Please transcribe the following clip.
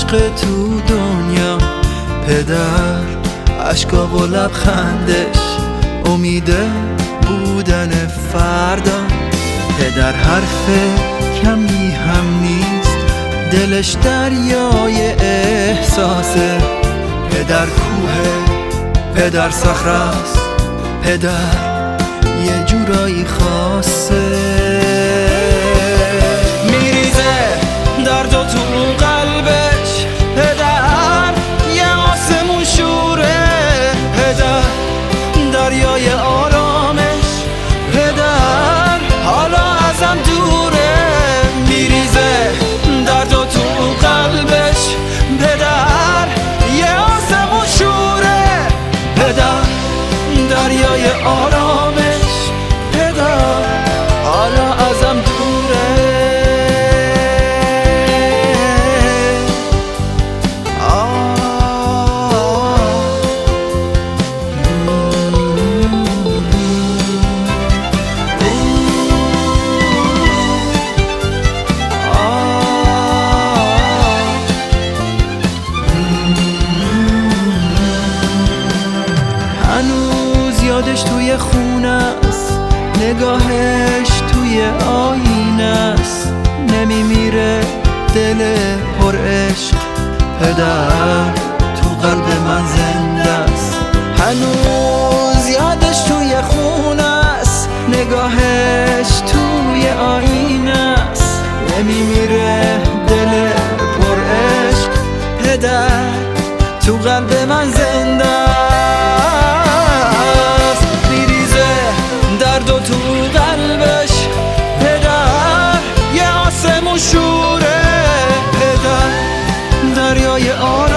عشق تو دنیا. پدر عشقا و لبخندش امید بودن فردا. پدر حرف کمی هم نیست، دلش دریای احساسه. پدر کوه، پدر صخره‌ست، پدر یه جورایی خاصه. میریزه درد و تو قلبش، پدر یه آسمون شوره. پدر دریای آرامش، پدر حالا ازم دوره. میریزه درد و تو قلبش، پدر یه آسمون شوره. پدر دریای آرامش، پدر حالا ازم دوره. هنوز یادش توی خونه است، نگاهش توی آینه است. نمیمیره دل پر عشق، پدر تو قلب من زنده است. هنوز یادش توی خونه است، نگاهش توی آینه است. نمیمیره دل پر عشق، پدر تو قلب من زنده است. میریزه درد و تو قلبش، پدر یه آسمون شوره. پدر دریای